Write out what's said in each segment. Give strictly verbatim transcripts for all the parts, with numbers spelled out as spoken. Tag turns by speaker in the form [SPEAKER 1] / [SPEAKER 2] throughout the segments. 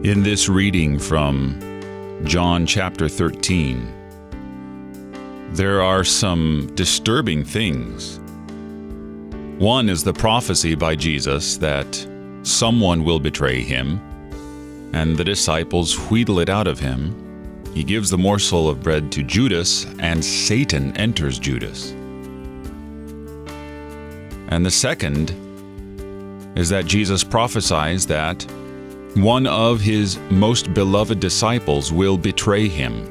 [SPEAKER 1] In this reading from John chapter thirteen, there are some disturbing things. One is the prophecy by Jesus that someone will betray him, and the disciples wheedle it out of him. He gives the morsel of bread to Judas, and Satan enters Judas. And the second is that Jesus prophesies that one of his most beloved disciples will betray him.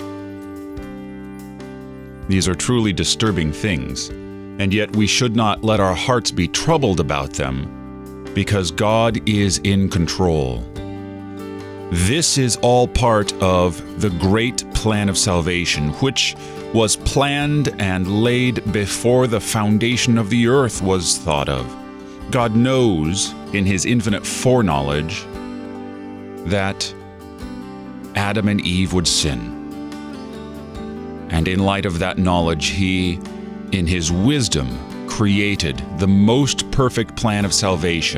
[SPEAKER 1] These are truly disturbing things, and yet we should not let our hearts be troubled about them, because God is in control. This is all part of the great plan of salvation, which was planned and laid before the foundation of the earth was thought of. God knows, in his infinite foreknowledge, that Adam and Eve would sin. And in light of that knowledge, he, in his wisdom, created the most perfect plan of salvation.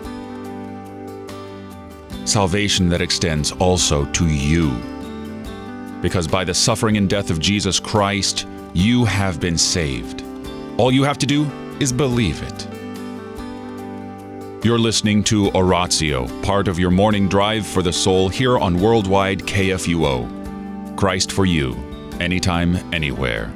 [SPEAKER 1] Salvation that extends also to you. Because by the suffering and death of Jesus Christ, you have been saved. All you have to do is believe it. You're listening to Oratio, part of your morning drive for the soul here on Worldwide K F U O. Christ for you, anytime, anywhere.